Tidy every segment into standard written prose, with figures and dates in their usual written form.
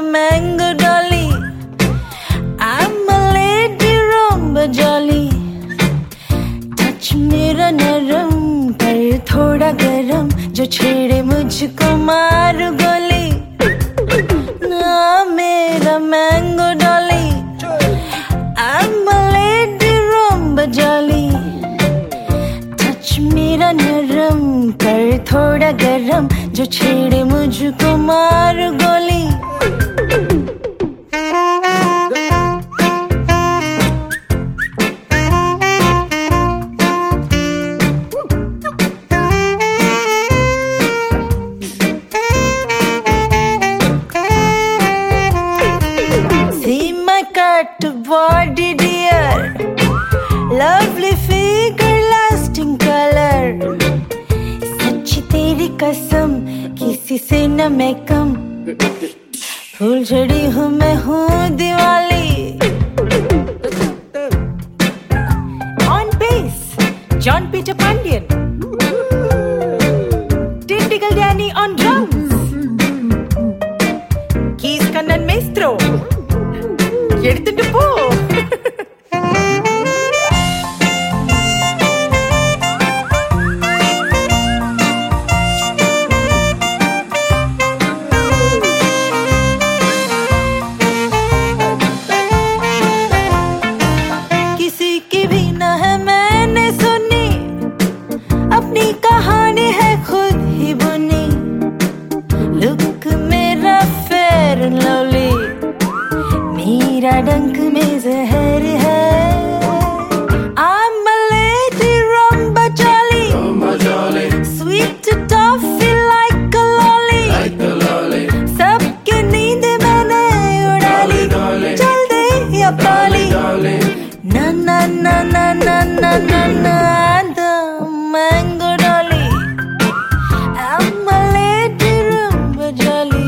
mango dolly. I'm a lady rumba jolly. Touch मेरा नरम पर थोड़ा गरम, जो छेड़े मुझको मार गोली. ना मेरा mango dolly. I'm a lady rumba jolly. Touch मेरा नरम पर थोड़ा गरम, जो छेड़े मुझको मार गोली. See my cut body dear, lovely figure, lasting color. सच्ची तेरी कसम, किसी से न मैं कम. फूल झड़ी हूँ मैं हूँ Diwali. On bass, John Peter Pandian. Tactical Danny on drums. Keys Kannan Maestro. எடுத்துட்டு போ. किसी की भी ना है मैंने सुनी, अपनी कहानी है खुद ही बुनी. लुक मेरा फेयर एंड लवली, मेरा डंक में जहर है. I'm a lady rumba jolly, sweet toffee like a lolly. सबके नींद मैंने उड़ा ली, चल दे या पाली. ना ना ना ना ना ना ना ना, the mango dolly. I'm a lady rumba jolly.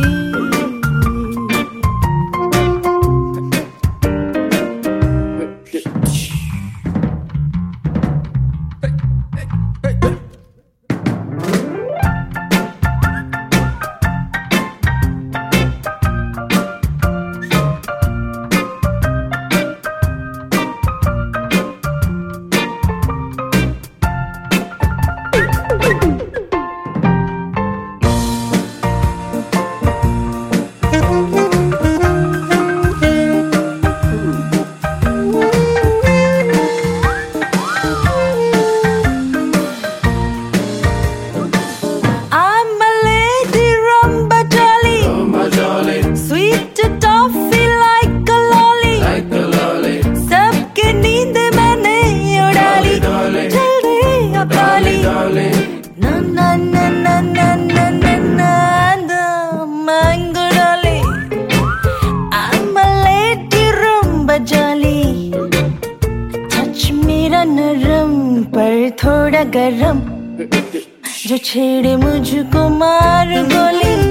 Sweet toffee like a lolly. सबके नींद मैंने उड़ा ली, चल दे या पाली. ना ना ना ना ना ना ना ना, the mango dolly. I'm a lady rumba jolly. Touch मेरा नरम पर थोड़ा गरम, जो छेड़े मुझको मार गोली.